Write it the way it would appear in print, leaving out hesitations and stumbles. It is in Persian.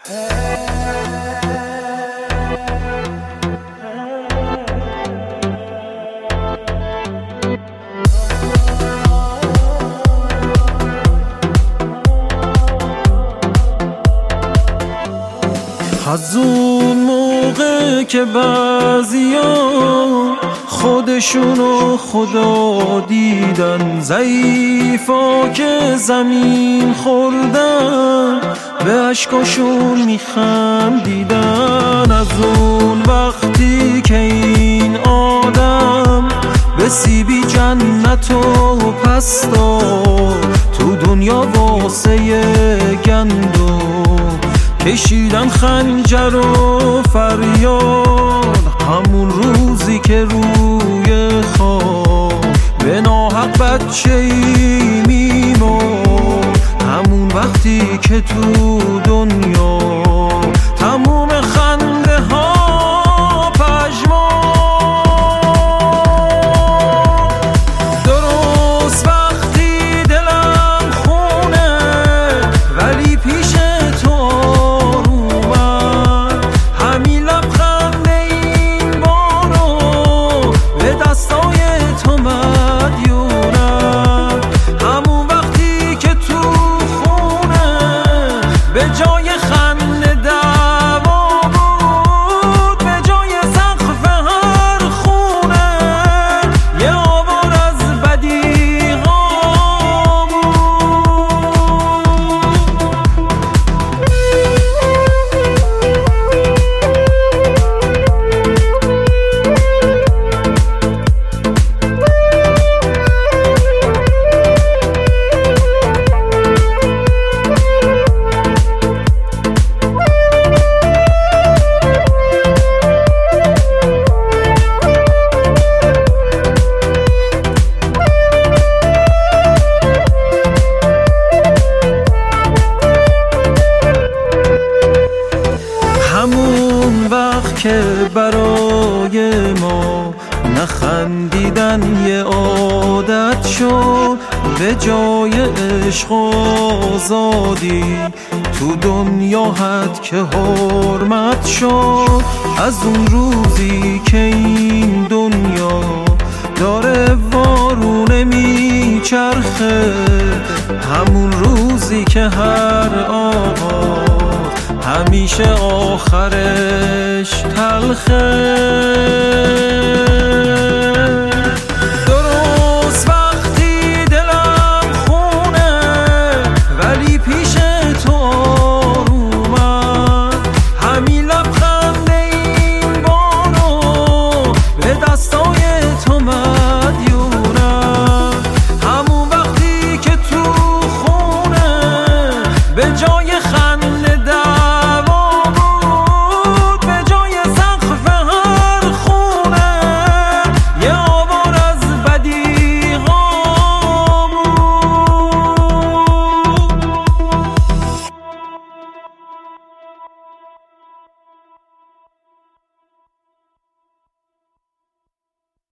از اون موقع که بعضیا خودشونو خدا دیدن، ضعیفا که زمین خوردن به عشقاشون میخندیدن. از اون وقتی که این آدم به سیبی جنتو پس داد، تو دنیا واسه گندم کشیدن خنجر و فریاد. همون روزی که روی خواب به ناحق بچه‌ای میمرد، همون وقتی که تو دنیا تموم خنده ها پژمرد. درست وقتی دلم خونه ولی پیش تو که برای ما نخندیدن یه عادت شد، به جای عشق و آزادی تو دنیا حد که حرمت شد. از اون روزی که این دنیا داره وارونه میچرخه، همون روزی که هر آغاز همیشه آخرش تلخه.